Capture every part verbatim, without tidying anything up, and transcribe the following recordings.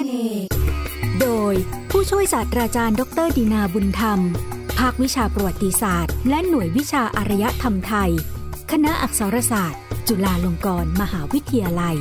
โดยผู้ช่วยศาสตราจารย์ดรดินาบุญธรรมภาควิชาประวัติศาสตร์และหน่วยวิชาอารยธรรมไทยคณะอักษรศาสตร์จุฬาลงกรณ์มหาวิทยาลัย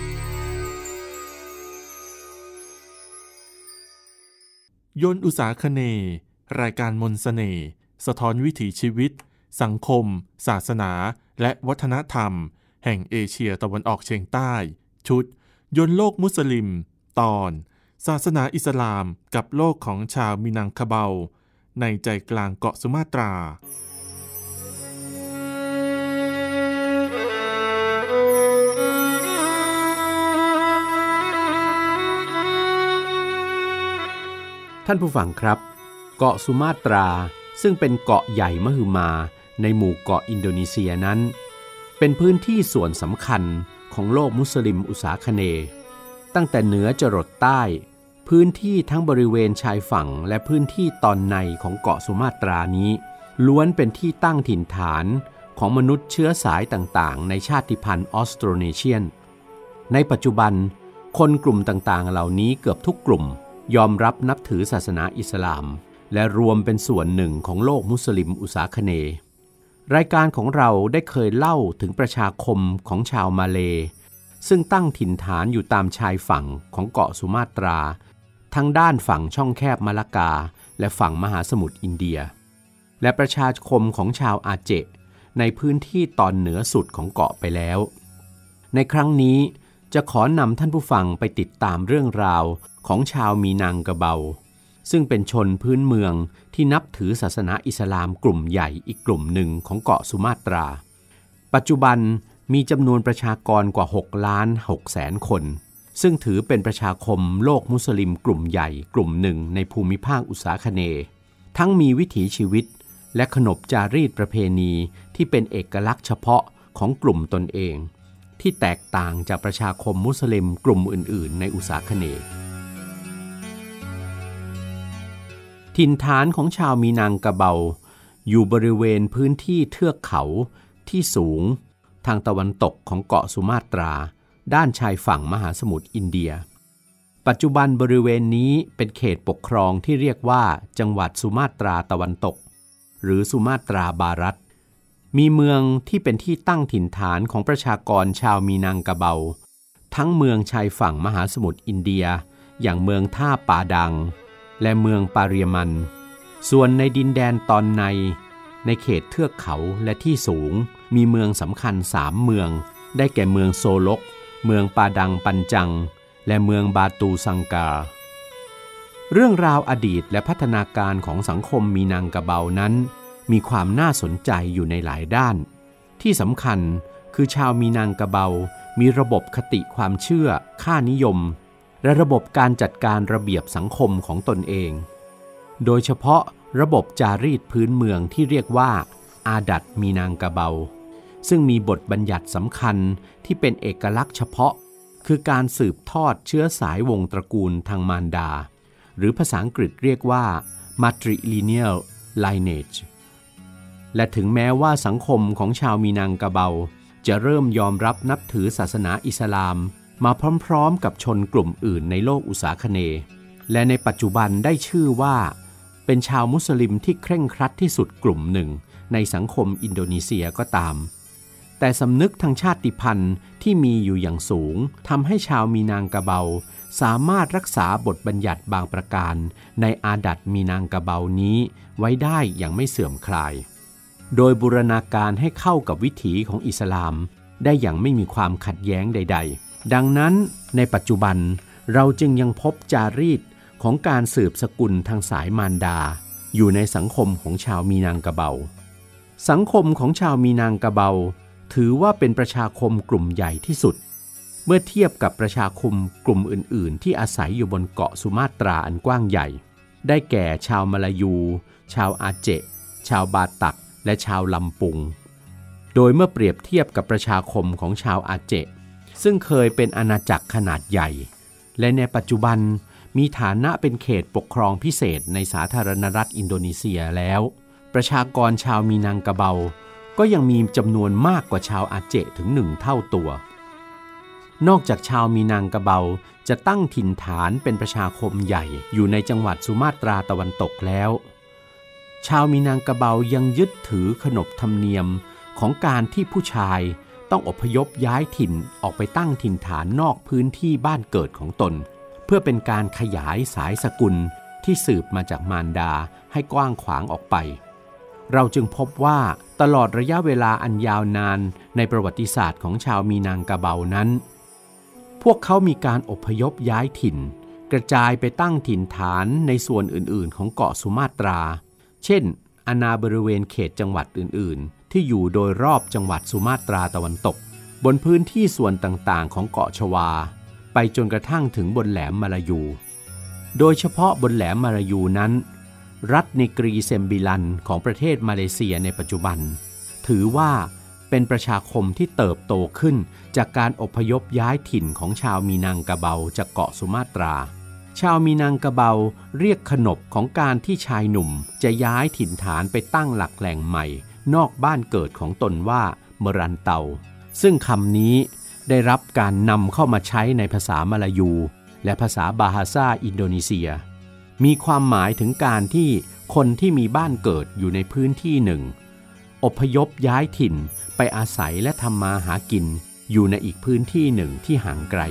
ยนต์อุษาคเนย์รายการมนต์เสน่ห์สะท้อนวิถีชีวิตสังคมศาสนาและวัฒนธรรมแห่งเอเชียตะวันออกเฉียงใต้ชุดยนต์โลกมุสลิมตอนศาสนาอิสลามกับโลกของชาวมินังคาเบาในใจกลางเกาะสุมาตราท่านผู้ฟังครับเกาะสุมาตราซึ่งเป็นเกาะใหญ่มหึมาในหมู่เกาะอินโดนีเซียนั้นเป็นพื้นที่ส่วนสำคัญของโลกมุสลิมอุษาคเนย์ตั้งแต่เหนือจรดใต้พื้นที่ทั้งบริเวณชายฝั่งและพื้นที่ตอนในของเกาะสุมาตรานี้ล้วนเป็นที่ตั้งถิ่นฐานของมนุษย์เชื้อสายต่างๆในชาติพันธุ์ออสโตรเนเชียนในปัจจุบันคนกลุ่มต่างๆเหล่านี้เกือบทุกกลุ่มยอมรับนับถือศาสนาอิสลามและรวมเป็นส่วนหนึ่งของโลกมุสลิมอุษาคเนย์รายการของเราได้เคยเล่าถึงประชาคมของชาวมาเลย์ซึ่งตั้งถิ่นฐานอยู่ตามชายฝั่งของเกาะสุมาตราทั้งด้านฝั่งช่องแคบมะละกาและฝั่งมหาสมุทรอินเดียและประชาคมของชาวอาเจในพื้นที่ตอนเหนือสุดของเกาะไปแล้วในครั้งนี้จะขอนำท่านผู้ฟังไปติดตามเรื่องราวของชาวมีนังกะเบาซึ่งเป็นชนพื้นเมืองที่นับถือศาสนาอิสลามกลุ่มใหญ่อีกกลุ่มหนึ่งของเกาะสุมาตราปัจจุบันมีจำนวนประชากรกว่าหกล้านหกแสนคนซึ่งถือเป็นประชาคมโลกมุสลิมกลุ่มใหญ่กลุ่มหนึ่งในภูมิภาคอุษาคเนย์ทั้งมีวิถีชีวิตและขนบจารีตประเพณีที่เป็นเอกลักษณ์เฉพาะของกลุ่มตนเองที่แตกต่างจากประชาคมมุสลิมกลุ่มอื่นๆในอุษาคเนย์ถิ่นฐานของชาวมีนังกะเบาอยู่บริเวณพื้นที่เทือกเขาที่สูงทางตะวันตกของเกาะสุมาตราด้านชายฝั่งมหาสมุทรอินเดียปัจจุบันบริเวณนี้เป็นเขตปกครองที่เรียกว่าจังหวัดสุมาตราตะวันตกหรือสุมาตราบารัตมีเมืองที่เป็นที่ตั้งถิ่นฐานของประชากรชาวมีนังกะเบาทั้งเมืองชายฝั่งมหาสมุทรอินเดียอย่างเมืองท่าปาดังและเมืองปาเรียมันส่วนในดินแดนตอนในในเขตเทือกเขาและที่สูงมีเมืองสำคัญสามเมืองได้แก่เมืองโซลกเมืองปาดังปันจังและเมืองบาตูซังกาเรื่องราวอดีตและพัฒนาการของสังคมมีนังกะเบานั้นมีความน่าสนใจอยู่ในหลายด้านที่สำคัญคือชาวมีนังกะเบามีระบบคติความเชื่อค่านิยมและระบบการจัดการระเบียบสังคมของตนเองโดยเฉพาะระบบจารีตพื้นเมืองที่เรียกว่าอาดัตมีนังกะเบาซึ่งมีบทบัญญัติสำคัญที่เป็นเอกลักษณ์เฉพาะคือการสืบทอดเชื้อสายวงตระกูลทางมารดาหรือภาษาอังกฤษเรียกว่า matrilineal lineage และถึงแม้ว่าสังคมของชาวมีนังกะเบาจะเริ่มยอมรับนับถือศาสนาอิสลามมาพร้อมๆกับชนกลุ่มอื่นในโลกอุษาคเนย์และในปัจจุบันได้ชื่อว่าเป็นชาวมุสลิมที่เคร่งครัดที่สุดกลุ่มหนึ่งในสังคมอินโดนีเซียก็ตามแต่สำนึกทางชาติพันธุ์ที่มีอยู่อย่างสูงทำให้ชาวมีนังกะเบาสามารถรักษาบทบัญญัติบางประการในอาดัตมีนังกะเบานี้ไว้ได้อย่างไม่เสื่อมคลายโดยบูรณาการให้เข้ากับวิถีของอิสลามได้อย่างไม่มีความขัดแย้งใดๆดังนั้นในปัจจุบันเราจึงยังพบจารีตของการสืบสกุลทางสายมารดาอยู่ในสังคมของชาวมีนังกะเบาสังคมของชาวมีนังกะเบาถือว่าเป็นประชาคมกลุ่มใหญ่ที่สุดเมื่อเทียบกับประชาคมกลุ่มอื่นๆที่อาศัยอยู่บนเกาะสุมาตราอันกว้างใหญ่ได้แก่ชาวมลายูชาวอาเจชาวบาตักและชาวลำปุงโดยเมื่อเปรียบเทียบกับประชาคมของชาวอาเจซึ่งเคยเป็นอาณาจักรขนาดใหญ่และในปัจจุบันมีฐานะเป็นเขตปกครองพิเศษในสาธารณรัฐอินโดนีเซียแล้วประชากรชาวมีนังกะเบาก็ยังมีจำนวนมากกว่าชาวอาเจถึงหนึ่งเท่าตัวนอกจากชาวมีนางกะเบาจะตั้งถิ่นฐานเป็นประชาคมใหญ่อยู่ในจังหวัดสุมาตราตะวันตกแล้วชาวมีนางกะเบายังยึดถือขนบธรรมเนียมของการที่ผู้ชายต้องอพยพย้ายถิ่นออกไปตั้งถิ่นฐานนอกพื้นที่บ้านเกิดของตนเพื่อเป็นการขยายสายสกุลที่สืบมาจากมารดาให้กว้างขวางออกไปเราจึงพบว่าตลอดระยะเวลาอันยาวนานในประวัติศาสตร์ของชาวมีนางกะเบานั้นพวกเขามีการอพยพย้ายถิ่นกระจายไปตั้งถิ่นฐานในส่วนอื่นๆของเกาะสุมาตราเช่นอาณาบริเวณเขตจังหวัดอื่นๆที่อยู่โดยรอบจังหวัดสุมาตราตะวันตกบนพื้นที่ส่วนต่างๆของเกาะชวาไปจนกระทั่งถึงบนแหลมมาลายูโดยเฉพาะบนแหลมมาลายูนั้นรัฐเนกรีเซมบิลันของประเทศมาเลเซียในปัจจุบันถือว่าเป็นประชาคมที่เติบโตขึ้นจากการอพยพย้ายถิ่นของชาวมีนางกะเบาจากเกาะสุมาตราชาวมีนางกะเบาเรียกขนบของการที่ชายหนุ่มจะย้ายถิ่นฐานไปตั้งหลักแหล่งใหม่นอกบ้านเกิดของตนว่าเมรันเตาซึ่งคำนี้ได้รับการนำเข้ามาใช้ในภาษามาลายูและภาษาบาฮาซาอินโดนีเซียมีความหมายถึงการที่คนที่มีบ้านเกิดอยู่ในพื้นที่หนึ่งอพยพย้ายถิ่นไปอาศัยและทำมาหากินอยู่ในอีกพื้นที่หนึ่งที่ห่างไกล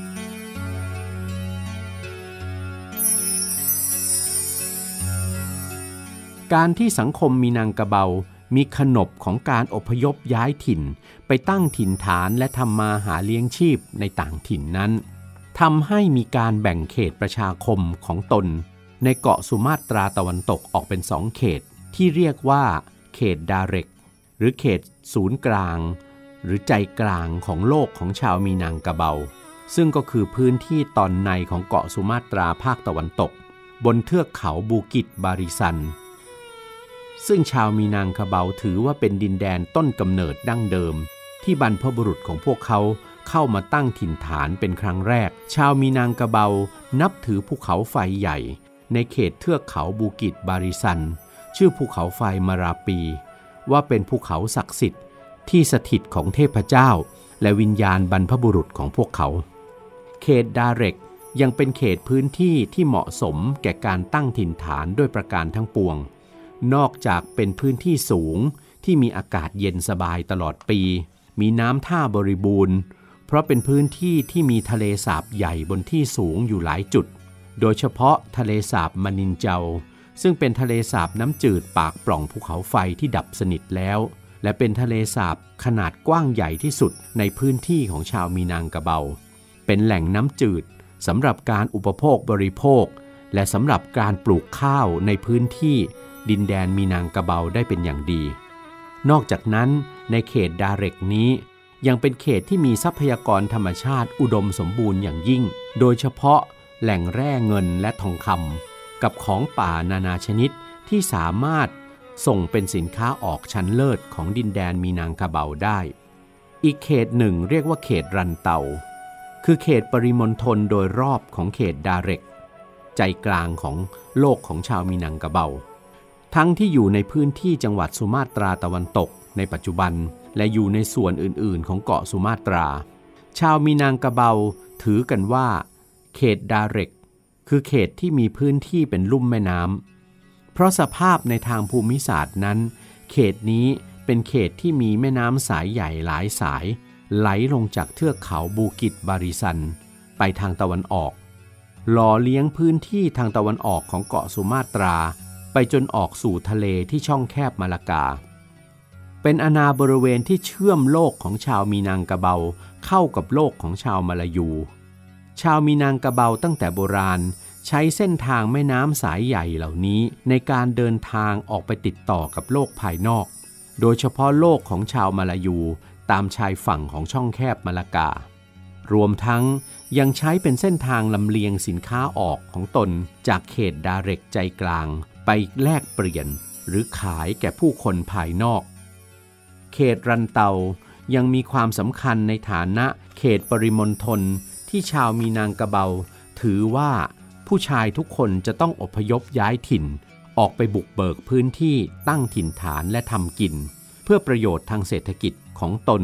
การที่สังคมมีนางกะเบามีขนบของการอพยพย้ายถิ่นไปตั้งถิ่นฐานและทำมาหาเลี้ยงชีพในต่างถิ่นนั้นทำให้มีการแบ่งเขตประชาคมของตนในเกาะสุมาตราตะวันตกออกเป็นสองเขตที่เรียกว่าเขตดาเร็กหรือเขตศูนย์กลางหรือใจกลางของโลกของชาวมีนางกะเบาซึ่งก็คือพื้นที่ตอนในของเกาะสุมาตราภาคตะวันตกบนเทือกเขาบูกิตบาริซันซึ่งชาวมีนางกะเบาถือว่าเป็นดินแดนต้นกำเนิดดั้งเดิมที่บรรพบุรุษของพวกเขาเข้ามาตั้งถิ่นฐานเป็นครั้งแรกชาวมีนางกะเบานับถือภูเขาไฟใหญ่ในเขตเทือกเขาบูกิตบาริซันชื่อภูเขาไฟมาราปีว่าเป็นภูเขาศักดิ์สิทธิ์ที่สถิตของเทพเจ้าและวิญญาณบรรพบุรุษของพวกเขาเขตดาเร็กยังเป็นเขตพื้นที่ที่เหมาะสมแก่การตั้งถิ่นฐานด้วยประการทั้งปวงนอกจากเป็นพื้นที่สูงที่มีอากาศเย็นสบายตลอดปีมีน้ำท่าบริบูรณ์เพราะเป็นพื้นที่ที่มีทะเลสาบใหญ่บนที่สูงอยู่หลายจุดโดยเฉพาะทะเลสาบมานินเจาซึ่งเป็นทะเลสาบน้ำจืดปากปล่องภูเขาไฟที่ดับสนิทแล้วและเป็นทะเลสาบขนาดกว้างใหญ่ที่สุดในพื้นที่ของชาวมีนางกะเบาเป็นแหล่งน้ำจืดสำหรับการอุปโภคบริโภคและสำหรับการปลูกข้าวในพื้นที่ดินแดนมีนางกะเบาได้เป็นอย่างดีนอกจากนั้นในเขตดาเร็กนี้ยังเป็นเขตที่มีทรัพยากรธรรมชาติอุดมสมบูรณ์อย่างยิ่งโดยเฉพาะแหล่งแร่เงินและทองคำกับของป่านานาชนิดที่สามารถส่งเป็นสินค้าออกชั้นเลิศของดินแดนมีนางกะเบาได้อีกเขตหนึ่งเรียกว่าเขตรันเตาคือเขตปริมณฑลโดยรอบของเขตดาเร็กใจกลางของโลกของชาวมีนางกะเบาทั้งที่อยู่ในพื้นที่จังหวัดสุมาตราตะวันตกในปัจจุบันและอยู่ในส่วนอื่นๆของเกาะสุมาตราชาวมีนางกะเบาถือกันว่าเขตดาเร็กคือเขตที่มีพื้นที่เป็นลุ่มแม่น้ำเพราะสภาพในทางภูมิศาสตร์นั้นเขตนี้เป็นเขตที่มีแม่น้ำสายใหญ่หลายสายไหลลงจากเทือกเขาบูกิตบาริซันไปทางตะวันออกหล่อเลี้ยงพื้นที่ทางตะวันออกของเกาะสุมาตราไปจนออกสู่ทะเลที่ช่องแคบมาลากาเป็นอาณาบริเวณที่เชื่อมโลกของชาวมีนางกะเบาเข้ากับโลกของชาวมาลายูชาวมีนางกะเบาตั้งแต่โบราณใช้เส้นทางแม่น้ำสายใหญ่เหล่านี้ในการเดินทางออกไปติดต่อกับโลกภายนอกโดยเฉพาะโลกของชาวมาลายูตามชายฝั่งของช่องแคบมาลาการวมทั้งยังใช้เป็นเส้นทางลำเลียงสินค้าออกของตนจากเขตดาเร็กใจกลางไปแลกเปลี่ยนหรือขายแก่ผู้คนภายนอกเขตรันเตายังมีความสำคัญในฐานะเขตปริมณฑลที่ชาวมีนางกะเบาถือว่าผู้ชายทุกคนจะต้องอพยพย้ายถิ่นออกไปบุกเบิกพื้นที่ตั้งถิ่นฐานและทำกินเพื่อประโยชน์ทางเศรษฐกิจของตน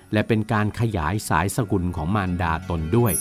และเป็นการขยายสายสกุลของมารดาตนด้วย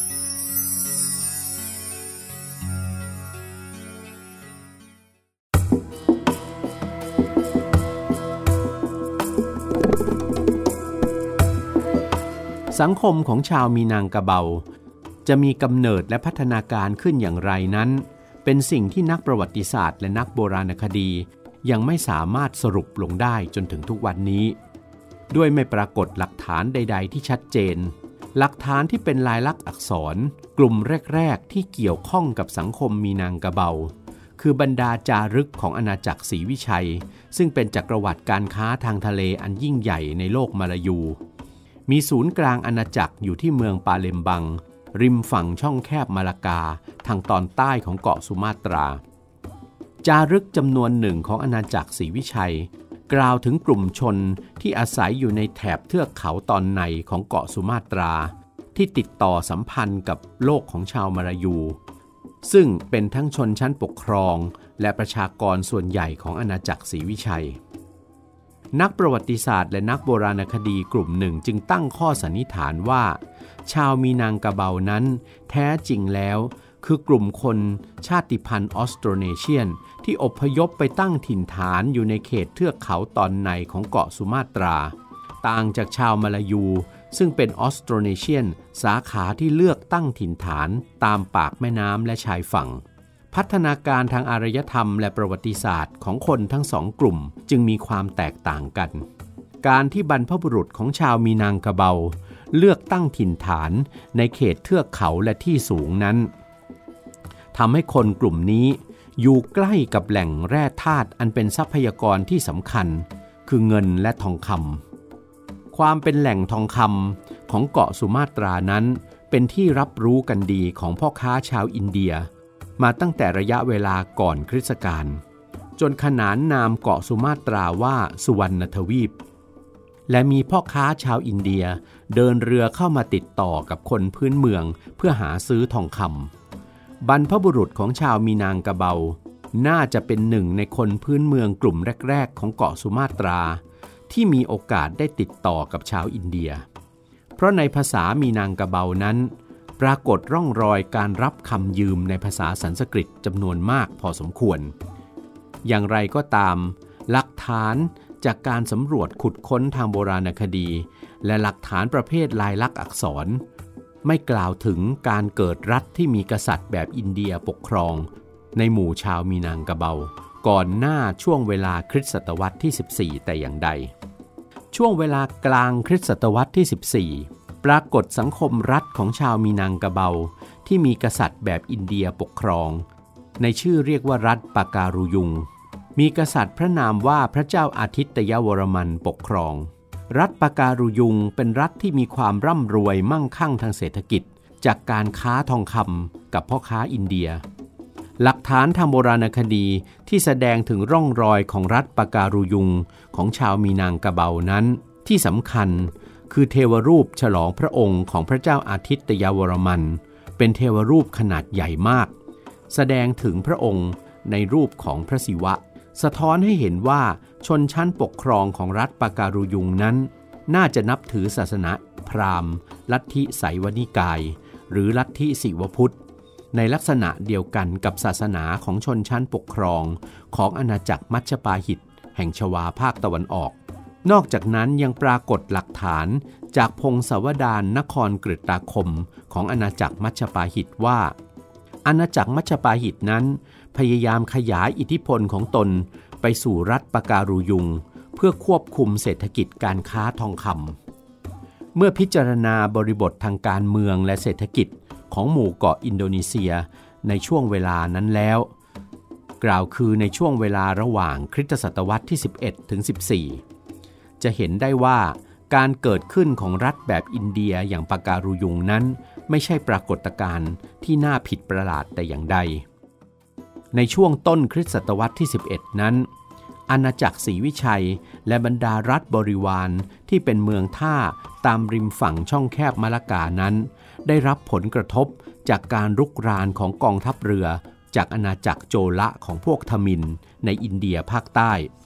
สังคมของชาวมีนางกะเบาจะมีกำเนิดและพัฒนาการขึ้นอย่างไรนั้นเป็นสิ่งที่นักประวัติศาสตร์และนักโบราณคดียังไม่สามารถสรุปลงได้จนถึงทุกวันนี้ด้วยไม่ปรากฏหลักฐานใดๆที่ชัดเจนหลักฐานที่เป็นลายลักษณ์อักษรกลุ่มแรกๆที่เกี่ยวข้องกับสังคมมีนางกะเบาคือบรรดาจารึกของอาณาจักรศรีวิชัยซึ่งเป็นจักรวรรดิการค้าทางทะเลอันยิ่งใหญ่ในโลกมาลายูมีศูนย์กลางอาณาจักรอยู่ที่เมืองปาเลมบังริมฝั่งช่องแคบมาลากาทางตอนใต้ของเกาะสุมาตราจารึกจำนวนหนึ่งของอาณาจักรศรีวิชัยกล่าวถึงกลุ่มชนที่อาศัยอยู่ในแถบเทือกเขาตอนในของเกาะสุมาตราที่ติดต่อสัมพันธ์กับโลกของชาวมาลายูซึ่งเป็นทั้งชนชั้นปกครองและประชากรส่วนใหญ่ของอาณาจักรศรีวิชัยนักประวัติศาสตร์และนักโบราณคดีกลุ่มหนึ่งจึงตั้งข้อสันนิษฐานว่าชาวมีนางกะเบานั้นแท้จริงแล้วคือกลุ่มคนชาติพันธุ์ออสโตรเนเชียนที่อพยพไปตั้งถิ่นฐานอยู่ในเขตเทือกเขาตอนในของเกาะสุมาตราต่างจากชาวมาลายูซึ่งเป็นออสโตรเนเชียนสาขาที่เลือกตั้งถิ่นฐานตามปากแม่น้ำและชายฝั่งพัฒนาการทางอารยธรรมและประวัติศาสตร์ของคนทั้งสองกลุ่มจึงมีความแตกต่างกันการที่บรรพบุรุษของชาวมีนางกะเบาเลือกตั้งถิ่นฐานในเขตเทือกเขาและที่สูงนั้นทำให้คนกลุ่มนี้อยู่ใกล้กับแหล่งแร่ธาตุอันเป็นทรัพยากรที่สำคัญคือเงินและทองคำความเป็นแหล่งทองคำของเกาะสุมาตรานั้นเป็นที่รับรู้กันดีของพ่อค้าชาวอินเดียมาตั้งแต่ระยะเวลาก่อนคริสตกาลจนขนานนามเกาะสุมาตราว่าสุวรรณทวีปและมีพ่อค้าชาวอินเดียเดินเรือเข้ามาติดต่อกับคนพื้นเมืองเพื่อหาซื้อทองคำบรรพบุรุษของชาวมีนางกะเบาน่าจะเป็นหนึ่งในคนพื้นเมืองกลุ่มแรกๆของเกาะสุมาตราที่มีโอกาสได้ติดต่อกับชาวอินเดียเพราะในภาษามีนางกะเบานั้นปรากฏร่องรอยการรับคำยืมในภาษาสันสกฤตจำนวนมากพอสมควรอย่างไรก็ตามหลักฐานจากการสำรวจขุดค้นทางโบราณคดีและหลักฐานประเภทลายลักษณ์อักษรไม่กล่าวถึงการเกิดรัฐที่มีกษัตริย์แบบอินเดียปกครองในหมู่ชาวมีนางกะเบาก่อนหน้าช่วงเวลาคริสตศตวรรษที่สิบสี่แต่อย่างใดช่วงเวลากลางคริสตศตวรรษที่สิบสี่ปรากฏสังคมรัฐของชาวมีนางกะเบาที่มีกษัตริย์แบบอินเดียปกครองในชื่อเรียกว่ารัฐปาการุยุงมีกษัตริย์พระนามว่าพระเจ้าอาทิตยวรมันปกครองรัฐปาการุยุงเป็นรัฐที่มีความร่ำรวยมั่งคั่งทางเศรษฐกิจจากการค้าทองคำกับพ่อค้าอินเดียหลักฐานทางโบราณคดีที่แสดงถึงร่องรอยของรัฐปาการุยุงของชาวมีนางกะเบานั้นที่สำคัญคือเทวรูปฉลองพระองค์ของพระเจ้าอาทิตยวรมันเป็นเทวรูปขนาดใหญ่มากแสดงถึงพระองค์ในรูปของพระศิวะสะท้อนให้เห็นว่าชนชั้นปกครองของรัฐปาการุยุงนั้นน่าจะนับถือศาสนาพราหมณ์ลัทธิไสยวนิกายหรือลัทธิศิวพุทธในลักษณะเดียวกันกับศาสนาของชนชั้นปกครองของอาณาจักรมัชฌปาหิตแห่งชวาภาคตะวันออกนอกจากนั้นยังปรากฏหลักฐานจากพงศาวดารนครกฤตาคมของอาณาจักรมัชฌปาหิตว่าอาณาจักรมัชฌปาหิตนั้นพยายามขยายอิทธิพลของตนไปสู่รัฐปาการุยุงเพื่อควบคุมเศรษฐกิจการค้าทองคำเมื่อพิจารณาบริบททางการเมืองและเศรษฐกิจของหมู่เกาะอินโดนีเซียในช่วงเวลานั้นแล้วกล่าวคือในช่วงเวลาระหว่างคริสตศตวรรษที่สิบเอ็ดถึงสิบสี่จะเห็นได้ว่าการเกิดขึ้นของรัฐแบบอินเดียอย่างปาการุยุงนั้นไม่ใช่ปรากฏการณ์ที่น่าผิดประหลาดแต่อย่างใดในช่วงต้นคริสตศตวรรษที่สิบเอ็ดนั้นอาณาจักรศรีวิชัยและบรรดารัฐบริวารที่เป็นเมืองท่าตามริมฝั่งช่องแคบมะละกานั้นได้รับผลกระทบจากการรุกรานของกองทัพเรือจากอาณาจักรโจละของพวกทมิฬในอินเดียภาคใต้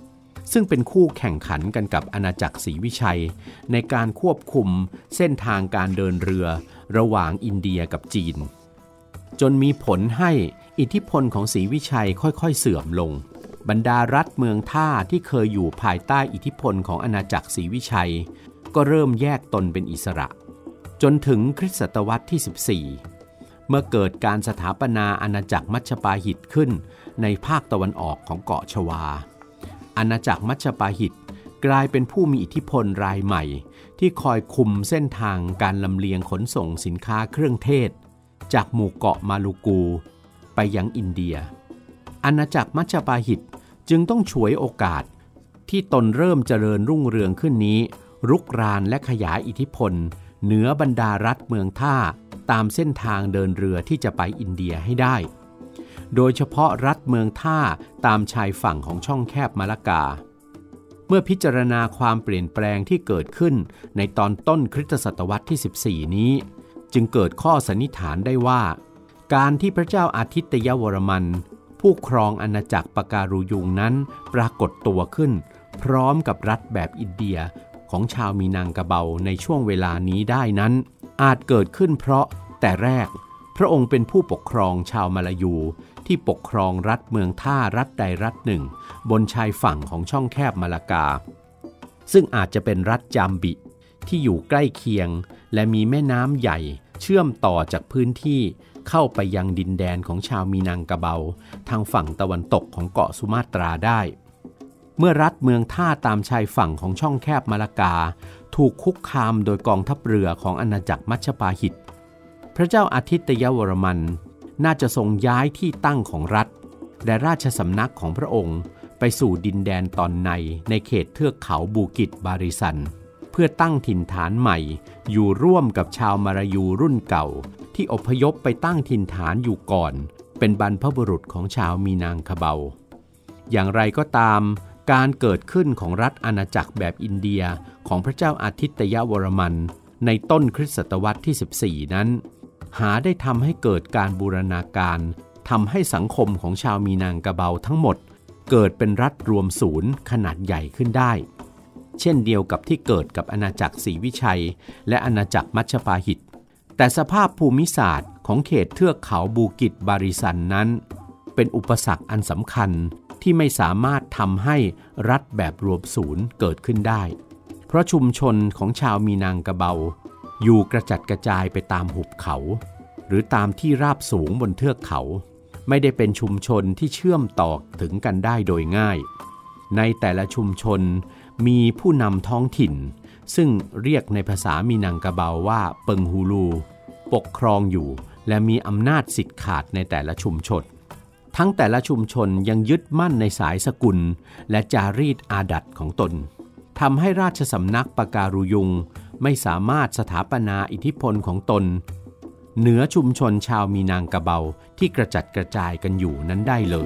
ซึ่งเป็นคู่แข่งขันกันกับอาณาจักรศรีวิชัยในการควบคุมเส้นทางการเดินเรือระหว่างอินเดียกับจีนจนมีผลให้อิทธิพลของศรีวิชัยค่อยๆเสื่อมลงบรรดารัฐเมืองท่าที่เคยอยู่ภายใต้อิทธิพลของอาณาจักรศรีวิชัยก็เริ่มแยกตนเป็นอิสระจนถึงคริสตศตวรรษที่สิบสี่เมื่อเกิดการสถาปนาอาณาจักรมัชปาหิตขึ้นในภาคตะวันออกของเกาะชวาอาณาจักรมัชปาหิตกลายเป็นผู้มีอิทธิพลรายใหม่ที่คอยคุมเส้นทางการลำเลียงขนส่งสินค้าเครื่องเทศจากหมู่เกาะมาลูกูไปยังอินเดียอาณาจักรมัชปาหิตจึงต้องฉวยโอกาสที่ตนเริ่มเจริญรุ่งเรืองขึ้นนี้รุกรานและขยายอิทธิพลเหนือบรรดารัฐเมืองท่าตามเส้นทางเดินเรือที่จะไปอินเดียให้ได้โดยเฉพาะรัฐเมืองท่าตามชายฝั่งของช่องแคบมาลากาเมื่อพิจารณาความเปลี่ยนแปลงที่เกิดขึ้นในตอนต้นคริสตศตวรรษที่สิบสี่นี้จึงเกิดข้อสันนิษฐานได้ว่าการที่พระเจ้าอาทิตยวรมันผู้ครองอาณาจักรปะการุยุงนั้นปรากฏตัวขึ้นพร้อมกับรัฐแบบอินเดียของชาวมีนังกะเบาในช่วงเวลานี้ได้นั้นอาจเกิดขึ้นเพราะแต่แรกพระองค์เป็นผู้ปกครองชาวมาลายูที่ปกครองรัฐเมืองท่ารัฐใดรัฐหนึ่งบนชายฝั่งของช่องแคบมาลากาซึ่งอาจจะเป็นรัฐจามบิที่อยู่ใกล้เคียงและมีแม่น้ำใหญ่เชื่อมต่อจากพื้นที่เข้าไปยังดินแดนของชาวมีนังกะเบาทางฝั่งตะวันตกของเกาะสุมาตราได้เมื่อรัฐเมืองท่าตามชายฝั่งของช่องแคบมาลากาถูกคุกคามโดยกองทัพเรือของอาณาจักรมัชปาหิตพระเจ้าอาทิตยวรมันน่าจะทรงย้ายที่ตั้งของรัฐและราชสำนักของพระองค์ไปสู่ดินแดนตอนในในเขตเทือกเขาบูกิตบาริสันเพื่อตั้งถิ่นฐานใหม่อยู่ร่วมกับชาวมาลายูรุ่นเก่าที่อพยพไปตั้งถิ่นฐานอยู่ก่อนเป็นบรรพบุรุษของชาวมีนังกะเบาอย่างไรก็ตามการเกิดขึ้นของรัฐอาณาจักรแบบอินเดียของพระเจ้าอาทิตยวรมันในต้นคริสตศตวรรษที่สิบสี่นั้นหาได้ทำให้เกิดการบูรณาการทำให้สังคมของชาวมีนังกะเบาทั้งหมดเกิดเป็นรัฐรวมศูนย์ขนาดใหญ่ขึ้นได้เช่นเดียวกับที่เกิดกับอาณาจักรศรีวิชัยและอาณาจักรมัชปาหิตแต่สภาพภูมิศาสตร์ของเขตเทือกเขาบูกิตบาริสันนั้นเป็นอุปสรรคอันสำคัญที่ไม่สามารถทำให้รัฐแบบรวมศูนย์เกิดขึ้นได้เพราะชุมชนของชาวมีนังกะเบาอยู่กระจัดกระจายไปตามหุบเขาหรือตามที่ราบสูงบนเทือกเขาไม่ได้เป็นชุมชนที่เชื่อมต่อถึงกันได้โดยง่ายในแต่ละชุมชนมีผู้นำท้องถิ่นซึ่งเรียกในภาษามีนังกะเบาว่าเปิงฮูลูปกครองอยู่และมีอำนาจสิทธิ์ขาดในแต่ละชุมชนทั้งแต่ละชุมชนยังยึดมั่นในสายสกุลและจารีตอาดัตของตนทำให้ราชสำนักปะการุยุงไม่สามารถสถาปนาอิทธิพลของตนเหนือชุมชนชาวมีนังกะเบาที่กระจัดกระจายกันอยู่นั้นได้เลย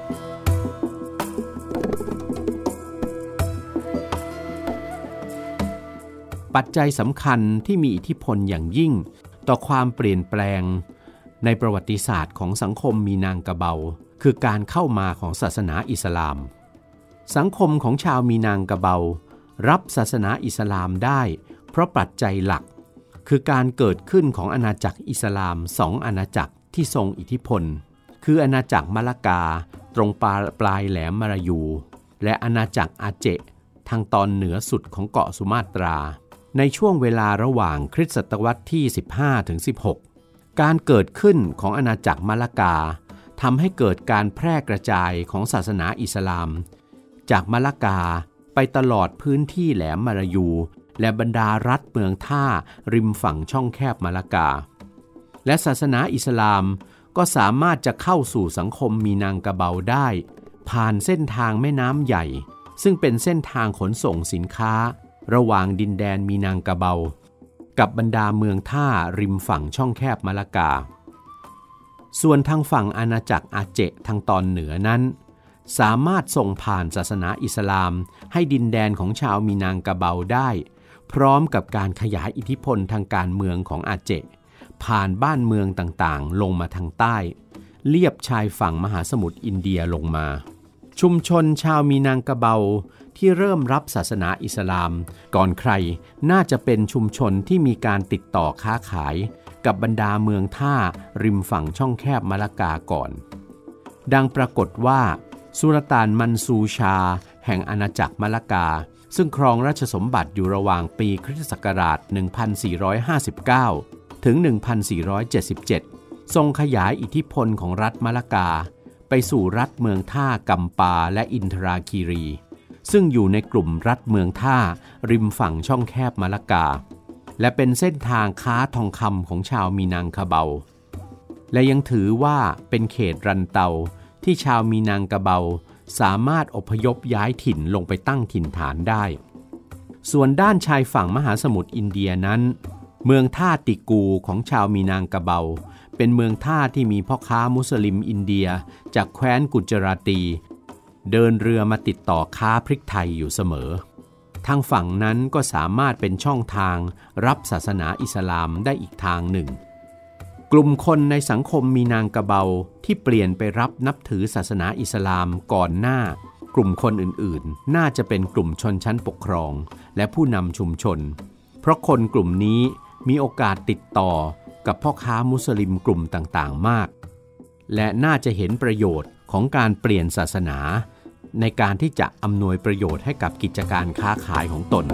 ปัจจัยสำคัญที่มีอิทธิพลอย่างยิ่งต่อความเปลี่ยนแปลงในประวัติศาสตร์ของสังคมมีนังกะเบาคือการเข้ามาของศาสนาอิสลามสังคมของชาวมีนังกะเบารับศาสนาอิสลามได้เพราะปัจจัยหลักคือการเกิดขึ้นของอาณาจักรอิสลามสองอาณาจักรที่ทรงอิทธิพลคืออาณาจักรมาลากาตรงปลายปลายแหลมมาลายูและอาณาจักรอาเจทางตอนเหนือสุดของเกาะสุมาตราในช่วงเวลาระหว่างคริสตศตวรรษที่สิบห้าถึงสิบหกการเกิดขึ้นของอาณาจักรมาลากาทำให้เกิดการแพร่กระจายของศาสนาอิสลามจากมาลากาไปตลอดพื้นที่แหลมมาลายูและบรรดารัฐเมืองท่าริมฝั่งช่องแคบมาลากาและศาสนาอิสลามก็สามารถจะเข้าสู่สังคมมีนังกะเบาได้ผ่านเส้นทางแม่น้ำใหญ่ซึ่งเป็นเส้นทางขนส่งสินค้าระหว่างดินแดนมีนังกะเบากับบรรดาเมืองท่าริมฝั่งช่องแคบมาลากาส่วนทางฝั่งอาณาจักรอาเจทางตอนเหนือนั้นสามารถส่งผ่านศาสนาอิสลามให้ดินแดนของชาวมีนังกะเบาได้พร้อมกับการขยายอิทธิพลทางการเมืองของอาเจผ่านบ้านเมืองต่างๆลงมาทางใต้เลียบชายฝั่งมหาสมุทรอินเดียลงมาชุมชนชาวมีนังกะเบาที่เริ่มรับศาสนาอิสลามก่อนใครน่าจะเป็นชุมชนที่มีการติดต่อค้าขายกับบรรดาเมืองท่าริมฝั่งช่องแคบมะละกาก่อนดังปรากฏว่าสุลต่านมันซูชาแห่งอาณาจักรมะละกาซึ่งครองราชสมบัติอยู่ระหว่างปีคริสตศักราช หนึ่งพันสี่ร้อยห้าสิบเก้า ถึง หนึ่งพันสี่ร้อยเจ็ดสิบเจ็ด ทรงขยายอิทธิพลของรัฐมะละกาไปสู่รัฐเมืองท่ากัมปาและอินทราคีรีซึ่งอยู่ในกลุ่มรัฐเมืองท่าริมฝั่งช่องแคบมะละกาและเป็นเส้นทางค้าทองคำของชาวมีนังคาเบาและยังถือว่าเป็นเขตรันเตาที่ชาวมีนังกะเบาสามารถอพยพย้ายถิ่นลงไปตั้งถิ่นฐานได้ส่วนด้านชายฝั่งมหาสมุทรอินเดียนั้นเมืองท่าติกูของชาวมีนังกะเบาเป็นเมืองท่าที่มีพ่อค้ามุสลิมอินเดียจากแคว้นกุจราตีเดินเรือมาติดต่อค้าพริกไทยอยู่เสมอทางฝั่งนั้นก็สามารถเป็นช่องทางรับศาสนาอิสลามได้อีกทางหนึ่งกลุ่มคนในสังคมมีนางกะเบาที่เปลี่ยนไปรับนับถือศาสนาอิสลามก่อนหน้ากลุ่มคนอื่นๆน่าจะเป็นกลุ่มชนชั้นปกครองและผู้นำชุมชนเพราะคนกลุ่มนี้มีโอกาสติดต่อกับพ่อค้ามุสลิมกลุ่มต่างๆมากและน่าจะเห็นประโยชน์ของการเปลี่ยนศาสนาในการที่จะอำนวยประโยชน์ให้กับกิจการค้าขายของตน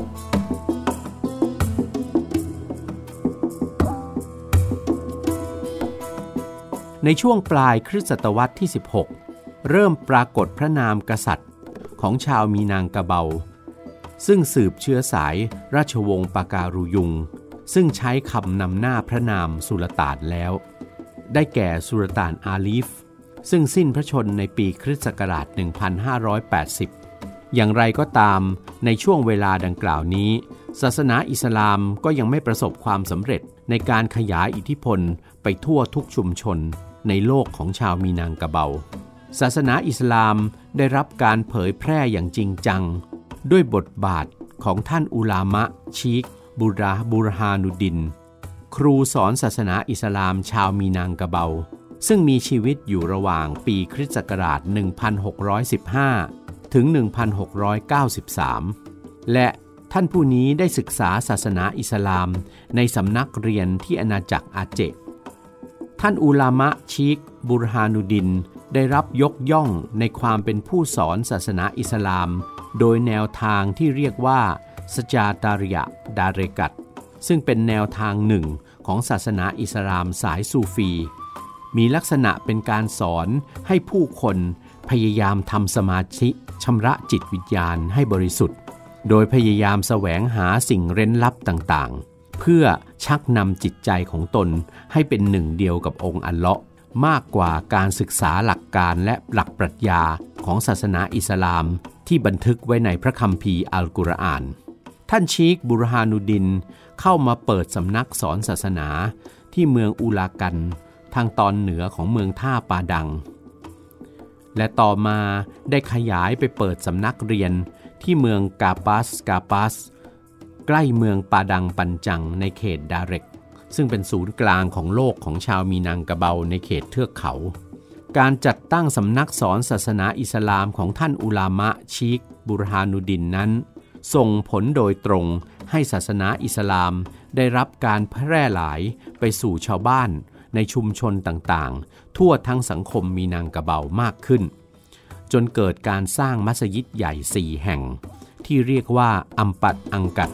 ในช่วงปลายคริสตศตวรรษที่สิบหกเริ่มปรากฏพระนามกษัตริย์ของชาวมีนางกะเบาซึ่งสืบเชื้อสายราชวงศ์ปาการุยุงซึ่งใช้คำนำหน้าพระนามสุลต่านแล้วได้แก่สุลต่านอาลีฟซึ่งสิ้นพระชนม์ในปีคริสต์ศักราช หนึ่งพันห้าร้อยแปดสิบ อย่างไรก็ตามในช่วงเวลาดังกล่าวนี้ศาสนาอิสลามก็ยังไม่ประสบความสำเร็จในการขยายอิทธิพลไปทั่วทุกชุมชนในโลกของชาวมีนังกะเบาศาสนาอิสลามได้รับการเผยแพร่อย่างจริงจังด้วยบทบาทของท่านอุลามะชีคบุราบุรฮานุดินครูสอนศาสนาอิสลามชาวมีนังกะเบาซึ่งมีชีวิตอยู่ระหว่างปีคริสต์ศักราช หนึ่งพันหกร้อยสิบห้า ถึง หนึ่งพันหกร้อยเก้าสิบสาม และท่านผู้นี้ได้ศึกษาศาสนาอิสลามในสำนักเรียนที่อาณาจักรอาเจท่านอุลามะชีคบุรฮานุดินได้รับยกย่องในความเป็นผู้สอนศาสนาอิสลามโดยแนวทางที่เรียกว่าสจาตาริยะดาเรกัตซึ่งเป็นแนวทางหนึ่งของศาสนาอิสลามสายซูฟีมีลักษณะเป็นการสอนให้ผู้คนพยายามทำสมาธิชำระจิตวิญญาณให้บริสุทธิ์โดยพยายามแสวงหาสิ่งเร้นลับต่างๆเพื่อชักนำจิตใจของตนให้เป็นหนึ่งเดียวกับองค์อัลเลาะห์มากกว่าการศึกษาหลักการและหลักปรัชญาของศาสนาอิสลามที่บันทึกไว้ในพระคัมภีร์อัลกุรอานท่านชีคบุรฮานุดินเข้ามาเปิดสำนักสอนศาสนาที่เมืองอูลากันทางตอนเหนือของเมืองท่าปาดังและต่อมาได้ขยายไปเปิดสำนักเรียนที่เมืองกาปัสกาปัสใกล้เมืองปาดังปัญจังในเขตดาเร็กซึ่งเป็นศูนย์กลางของโลกของชาวมีนังกะเบาในเขตเทือกเขาการจัดตั้งสำนักสอนศาสนาอิสลามของท่านอุลามะชีคบุรฮานุดินนั้นส่งผลโดยตรงให้ศาสนาอิสลามได้รับการแพร่หลายไปสู่ชาวบ้านในชุมชนต่างๆทั่วทั้งสังคมมีนังกะเบามากขึ้นจนเกิดการสร้างมัสยิดใหญ่สี่แห่งที่เรียกว่าอัมปัตอังกัด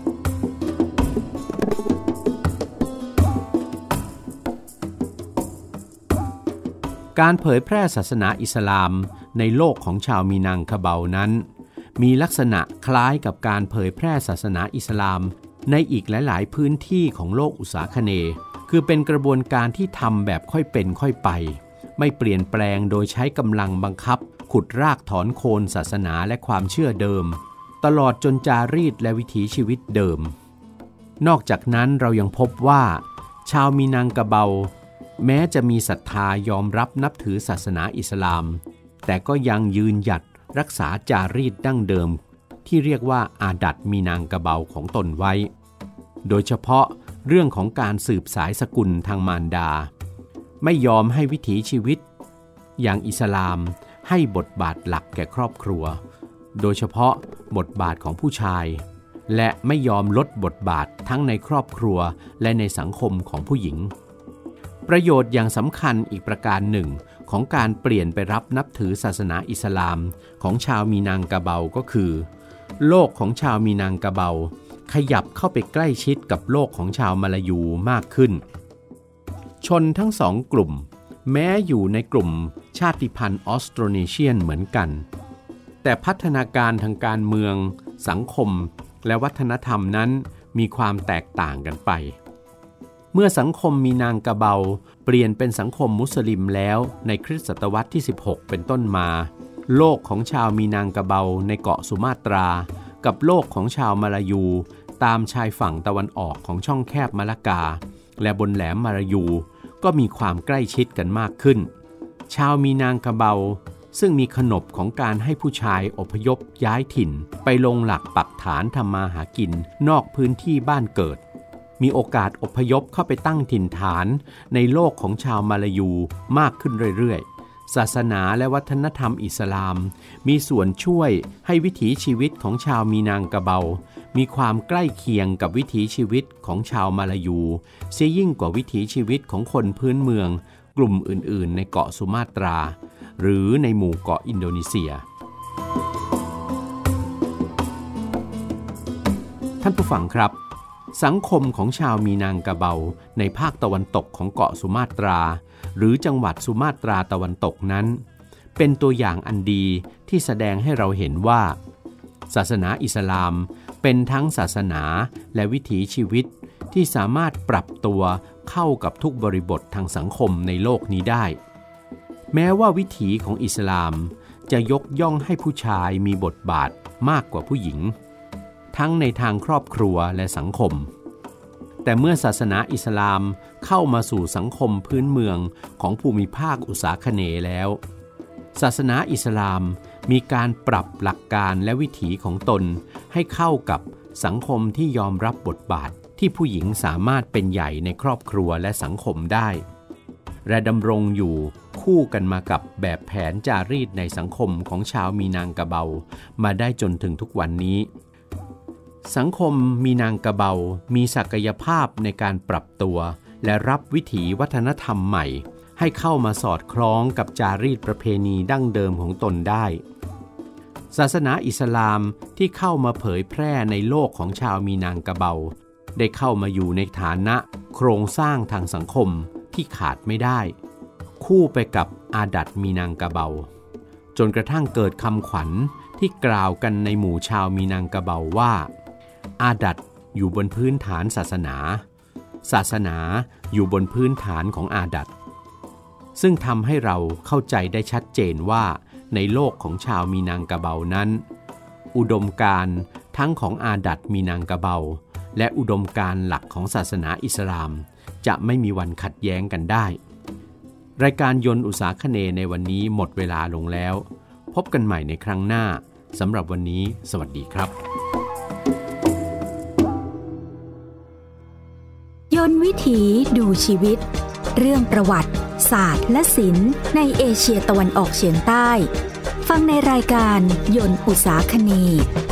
การเผยแพร่ศาสนาอิสลามในโลกของชาวมีนังคาเบานั้นมีลักษณะคล้ายกับการเผยแพร่ศาสนาอิสลามในอีกหลายๆพื้นที่ของโลกอุษาคเนย์คือเป็นกระบวนการที่ทำแบบค่อยเป็นค่อยไปไม่เปลี่ยนแปลงโดยใช้กำลังบังคับขุดรากถอนโคนศาสนาและความเชื่อเดิมตลอดจนจารีตและวิถีชีวิตเดิมนอกจากนั้นเรายังพบว่าชาวมีนังกะเบาแม้จะมีศรัทธายอมรับนับถือศาสนาอิสลามแต่ก็ยังยืนหยัดรักษาจารีตดั้งเดิมที่เรียกว่าอาดัตมีนังกะเบาของตนไว้โดยเฉพาะเรื่องของการสืบสายสกุลทางมารดาไม่ยอมให้วิถีชีวิตอย่างอิสลามให้บทบาทหลักแก่ครอบครัวโดยเฉพาะบทบาทของผู้ชายและไม่ยอมลดบทบาททั้งในครอบครัวและในสังคมของผู้หญิงประโยชน์อย่างสำคัญอีกประการหนึ่งของการเปลี่ยนไปรับนับถือศาสนาอิสลามของชาวมีนังกะเบาก็คือโลกของชาวมีนังกะเบาขยับเข้าไปใกล้ชิดกับโลกของชาวมาลายูมากขึ้นชนทั้งสองกลุ่มแม้อยู่ในกลุ่มชาติพันธุ์ออสโตรเนเชียนเหมือนกันแต่พัฒนาการทางการเมืองสังคมและวัฒนธรรมนั้นมีความแตกต่างกันไปเมื่อสังคมมีนางกะเบาเปลี่ยนเป็นสังคมมุสลิมแล้วในคริสตศตวรรษที่สิบหกเป็นต้นมาโลกของชาวมีนางกะเบาในเกาะสุมาตรากับโลกของชาวมาลายูตามชายฝั่งตะวันออกของช่องแคบมะละกาและบนแหลมมาลายูก็มีความใกล้ชิดกันมากขึ้นชาวมีนางกะเบาซึ่งมีขนบของการให้ผู้ชายอพยพย้ายถิ่นไปลงหลักปักฐานทำมาหากินนอกพื้นที่บ้านเกิดมีโอกาสอพยพเข้าไปตั้งถิ่นฐานในโลกของชาวมาลายูมากขึ้นเรื่อยๆศาสนาและวัฒนธรรมอิสลามมีส่วนช่วยให้วิถีชีวิตของชาวมีนางกะเบามีความใกล้เคียงกับวิถีชีวิตของชาวมาลายูเสียยิ่งกว่าวิถีชีวิตของคนพื้นเมืองกลุ่มอื่นๆในเกาะสุมาตราหรือในหมู่เกาะอินโดนีเซียท่านผู้ฟังครับสังคมของชาวมีนางกะเบาในภาคตะวันตกของเกาะสุมาตราหรือจังหวัดสุมาตราตะวันตกนั้นเป็นตัวอย่างอันดีที่แสดงให้เราเห็นว่าศาสนาอิสลามเป็นทั้งศาสนาและวิถีชีวิตที่สามารถปรับตัวเข้ากับทุกบริบททางสังคมในโลกนี้ได้แม้ว่าวิถีของอิสลามจะยกย่องให้ผู้ชายมีบทบาทมากกว่าผู้หญิงทั้งในทางครอบครัวและสังคมแต่เมื่อศาสนาอิสลามเข้ามาสู่สังคมพื้นเมืองของภูมิภาคอุษาคเนย์แล้วศาสนาอิสลามมีการปรับหลักการและวิถีของตนให้เข้ากับสังคมที่ยอมรับบทบาทที่ผู้หญิงสามารถเป็นใหญ่ในครอบครัวและสังคมได้และดำรงอยู่คู่กันมากับแบบแผนจารีตในสังคมของชาวมีนางกะเบามาได้จนถึงทุกวันนี้สังคมมีนางกะเบามีศักยภาพในการปรับตัวและรับวิถีวัฒนธรรมใหม่ให้เข้ามาสอดคล้องกับจารีตประเพณีดั้งเดิมของตนได้ศาสนาอิสลามที่เข้ามาเผยแพร่ในโลกของชาวมีนางกะเบาได้เข้ามาอยู่ในฐานะโครงสร้างทางสังคมที่ขาดไม่ได้คู่ไปกับอาดัตมีนางกะเบาจนกระทั่งเกิดคำขวัญที่กล่าวกันในหมู่ชาวมีนางกะเบาว่าอาดัตอยู่บนพื้นฐานศาสนาศาสนาอยู่บนพื้นฐานของอาดัตซึ่งทำให้เราเข้าใจได้ชัดเจนว่าในโลกของชาวมีนางกะเบานั้นอุดมการณ์ทั้งของอาดัตมีนางกะเบาและอุดมการณ์หลักของศาสนาอิสลามจะไม่มีวันขัดแย้งกันได้รายการยนต์อุษาคเนย์ในวันนี้หมดเวลาลงแล้วพบกันใหม่ในครั้งหน้าสำหรับวันนี้สวัสดีครับยนต์วิถีดูชีวิตเรื่องประวัติศาสตร์และศิลป์ในเอเชียตะวันออกเฉียงใต้ฟังในรายการยนต์อุษาคเนย์